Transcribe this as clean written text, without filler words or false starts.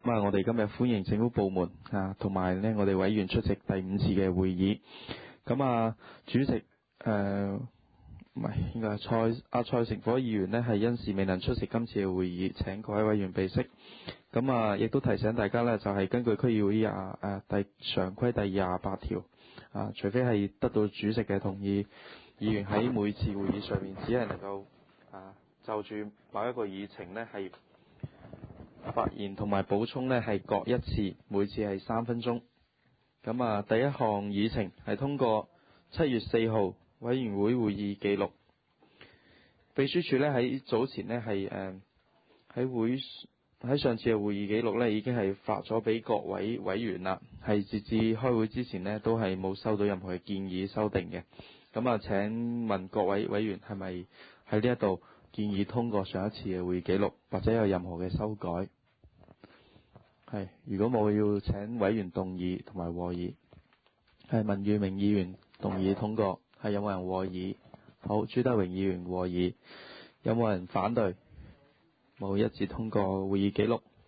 我哋今日歡迎政府部門同埋呢我哋委員出席第5次嘅會議。主席唔係應該係蔡成火議員呢係因事未能出席今次嘅會議，請各位委員備悉。亦都提醒大家呢，就係根據區議會常規第28條，除非係得到主席嘅同意，議員喺每次會議上面只係能夠就住某一個議程呢係發言同埋補充呢係各一次，每次係3分鐘。第一項議程係通過7月4號委員會會議記錄。秘書處呢喺早前呢係喺上次嘅會議記錄呢已經係發咗俾各位委員啦，係截至開會之前呢都係冇收到任何嘅建議修訂嘅。請問各位委員係咪喺呢一度建議通過上一次嘅會議記錄，或者有任何嘅修改？如果冇，要請委員動議同埋和議。文裕明議員動議通過，有冇人和議？好，朱德榮議員和議。有冇人反對？冇，一致通過會議記錄。